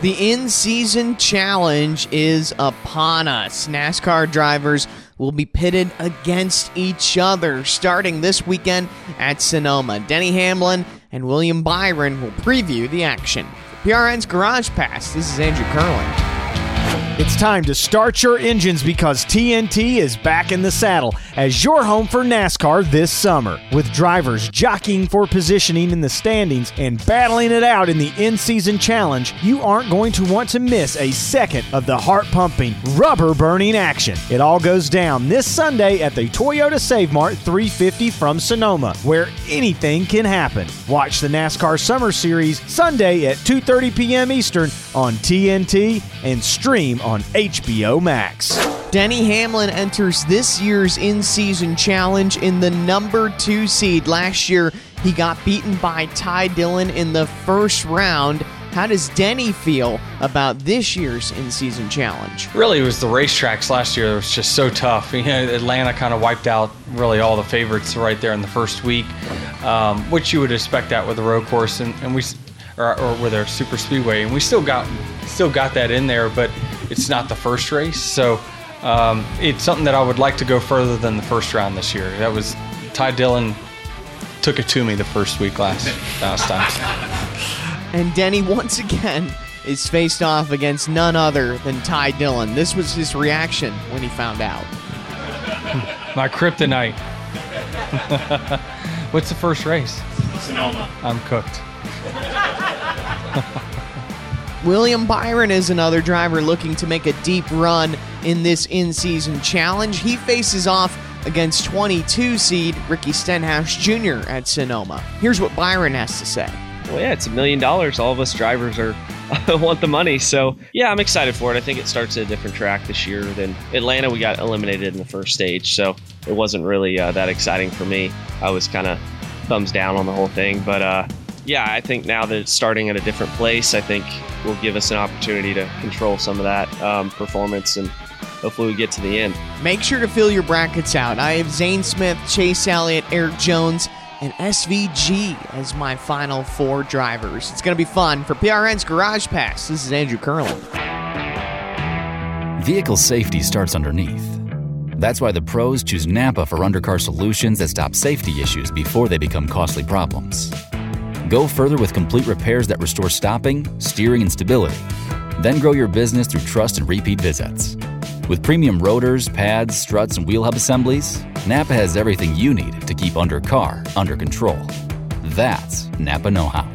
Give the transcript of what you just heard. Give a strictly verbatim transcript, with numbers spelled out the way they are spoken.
The in-season challenge is upon us. NASCAR drivers will be pitted against each other starting this weekend at Sonoma. Denny Hamlin and William Byron will preview the action. For P R N's Garage Pass, this is Andrew Curlin. It's time to start your engines because T N T is back in the saddle as your home for NASCAR this summer. With drivers jockeying for positioning in the standings and battling it out in the in-season challenge, you aren't going to want to miss a second of the heart-pumping, rubber-burning action. It all goes down this Sunday at the Toyota Save Mart three fifty from Sonoma, where anything can happen. Watch the NASCAR Summer Series Sunday at two thirty p.m. Eastern on T N T and stream on H B O Max. Denny Hamlin enters this year's in-season challenge in the number two seed. Last year, he got beaten by Ty Dillon in the first round. How does Denny feel about this year's in-season challenge? Really, it was the racetracks last year that was just so tough. You know, Atlanta kind of wiped out really all the favorites right there in the first week, um, which you would expect that with a road course, and, and we, or, or with our super speedway, and we still got still got that in there, but it's not the first race, so um, it's something that I would like to go further than the first round this year. That was Ty Dillon took it to me the first week last last time. And Denny once again is faced off against none other than Ty Dillon. This was his reaction when he found out. My kryptonite. What's the first race? Sonoma. I'm cooked. William Byron is another driver looking to make a deep run in this in-season challenge. He faces off against twenty-two seed Ricky Stenhouse Junior at Sonoma. Here's what Byron has to say. Well, yeah, it's a million dollars. All of us drivers are want the money. So, yeah, I'm excited for it. I think it starts at a different track this year than Atlanta. We got eliminated in the first stage, so it wasn't really uh, that exciting for me. I was kind of thumbs down on the whole thing. But, uh, yeah, I think now that it's starting at a different place, I think will give us an opportunity to control some of that um, performance, and hopefully we get to the end. Make sure to fill your brackets out. I have Zane Smith, Chase Elliott, Eric Jones, and S V G as my final four drivers. It's going to be fun. For P R N's Garage Pass, this is Andrew Curlin. Vehicle safety starts underneath. That's why the pros choose Napa for undercar solutions that stop safety issues before they become costly problems. Go further with complete repairs that restore stopping, steering, and stability. Then grow your business through trust and repeat visits. With premium rotors, pads, struts, and wheel hub assemblies, Napa has everything you need to keep undercar under control. That's Napa know-how.